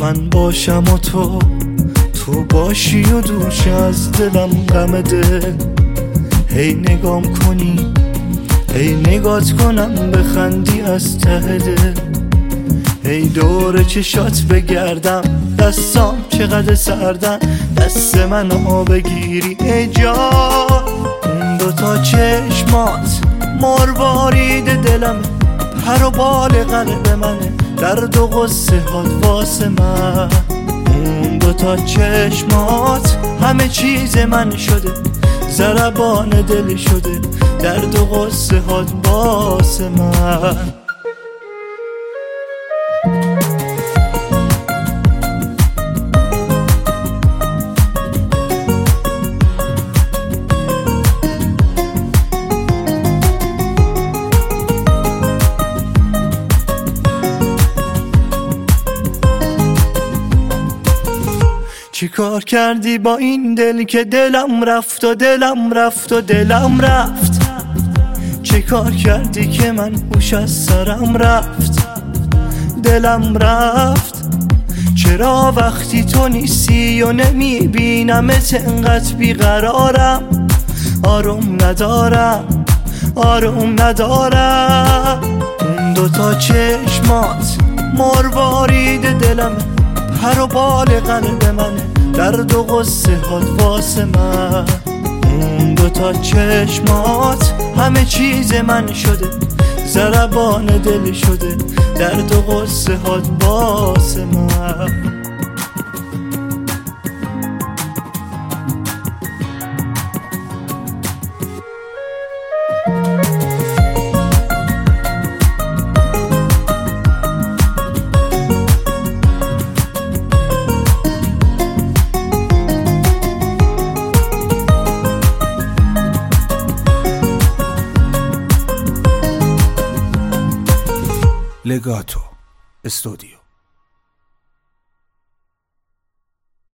من باشم و تو باشی و دوش از دلم غم دل. هی نگام کنی، هی نگات کنم بخندی از ته دل. هی دور چشات بگردم، دستام چقدر سردن، دست منو بگیری ای جان. اون دوتا چشمات مروارید دلم، پر و بال قلب منه، درد و غصه هات واسه من. اون دوتا چشمات همه چیز من شده، ضربان دل شده، درد و غصه هات واسه من. چی کار کردی با این دل که دلم رفت و دلم رفت و دلم رفت؟ چی کار کردی که من هوش از سرم رفت، دلم رفت؟ چرا وقتی تو نیستی و نمیبینمت انقدر بیقرارم؟ آروم ندارم، آروم ندارم. اون دوتا چشمات مروارید دلم، پر و بال قلب منه، درد و غصه هات واسه من. اون دوتا چشمات همه چیز من شده، ضربان دل شده، درد و غصه هات واسه من. لگاتو استودیو.